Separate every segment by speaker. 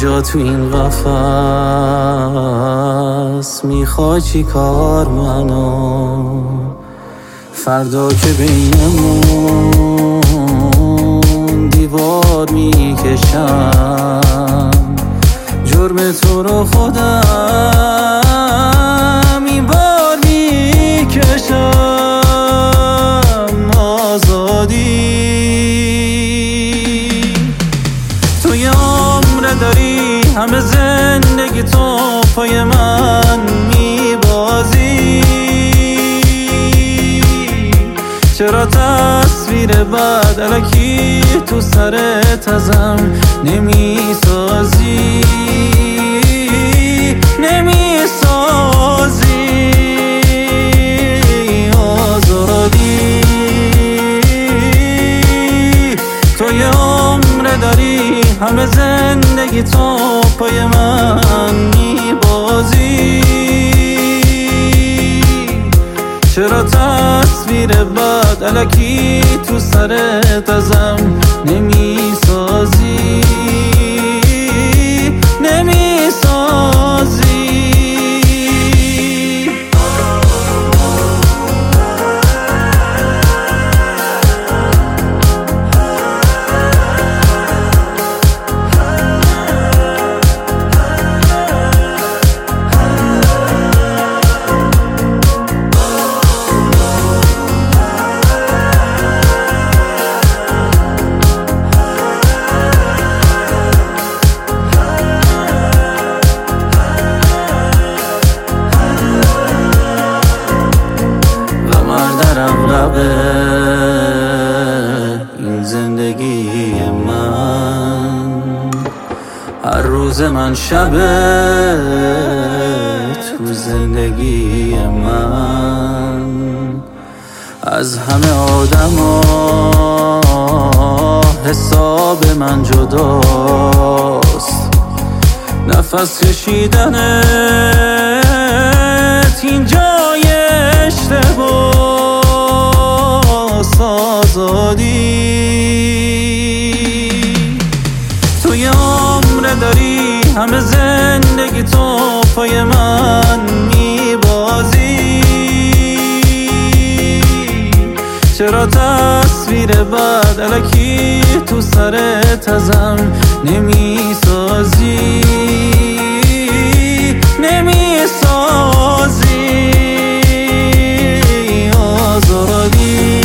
Speaker 1: جا تو این قفس میخوای چی کار منو؟ فردا که بینمون دیوار میکشم، جرم تو رو خودم این بار میکشم. آزادی تو یه عمر داری، همه زندگی تو پای من میبازی. چرا تصویر بعد الکی تو سرت ازم نمیسازی؟ آزادی تو یه عمر داری، همه زندگی تو پای من میبازی. چرا تصویر بعد الکی تو سرت ازم نمیسازی؟ این زندگی من هر روز من شبه تو زندگی من. از همه آدما حساب من جداست، نفس کشیدنت این جای اشتباه. آزادی تو یه عمر داری، همه زندگی تو پای من میبازی. چرا تصویر بعد الکی تو سرت ازم نمیسازی؟ آزادی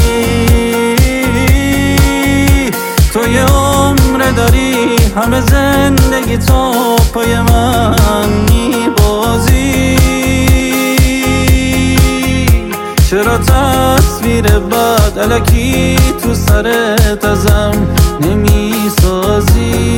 Speaker 1: تو یه عمر داری، همه زندگی تو پای من میبازی. چرا تصویر بعد الکی تو سرت ازم نمیسازی؟